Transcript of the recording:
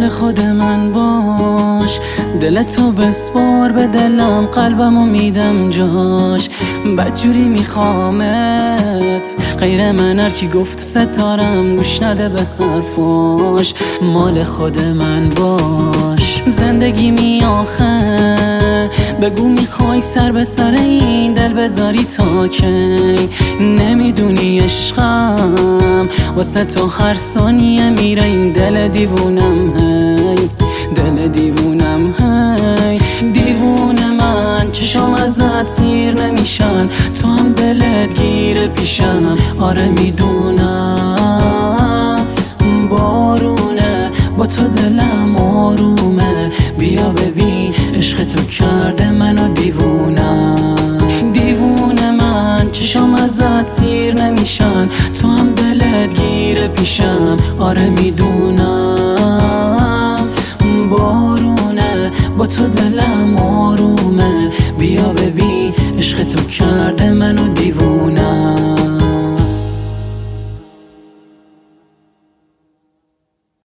مال خود من باش، دلتو بسپار به دلم، قلبمو میدم جاش. بدجوری میخوامت، غیر من هر کی گفت ستارم گوش نده به حرفاش. مال خود من باش. زندگی می آخه بگو میخوای سر به سر این دل بذاری تا کی؟ نمیدونی عشقم واسه تو هر ثانیه میره این دل دیوونم. هی دل دیوونم، هی دیوونه من. چشم ازت سیر نمیشن، تو هم دلت گیره پیشم. آره میدونم بارونه، با تو دلم آرومه. بیا ببین عشق تو کرده منو دیوونم. دیوونه من، چشم ازت سیر نمیشن، تو هم دلت گیره پیشم. آره میدونم بارونه، با تو دلم آرومه. بیا ببین عشق تو کرده منو دیوونه.